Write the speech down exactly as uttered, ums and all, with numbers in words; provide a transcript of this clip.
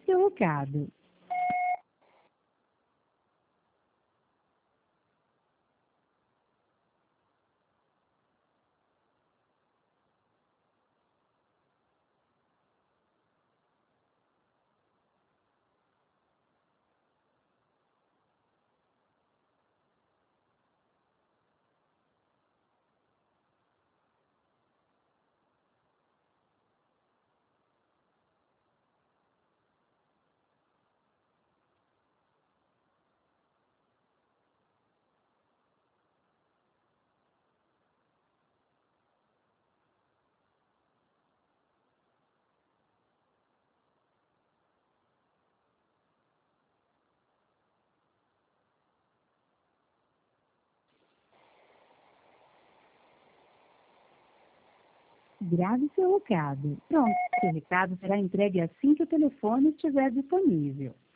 seu recado. Grave seu recado. Pronto, seu recado será entregue assim que o telefone estiver disponível.